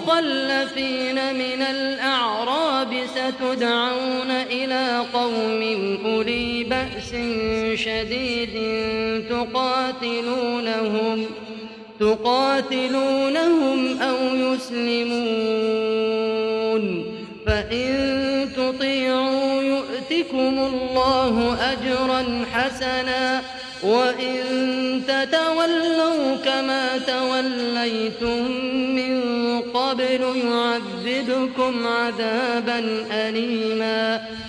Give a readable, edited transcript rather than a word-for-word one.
والمخلفين من الأعراب ستدعون إلى قوم أولي بأس شديد تقاتلونهم أو يسلمون، فإن تطيعوا يؤتكم الله أجرا حسنا، وإن تتولوا كما توليتم من قبل يعذبكم عذابا أليما.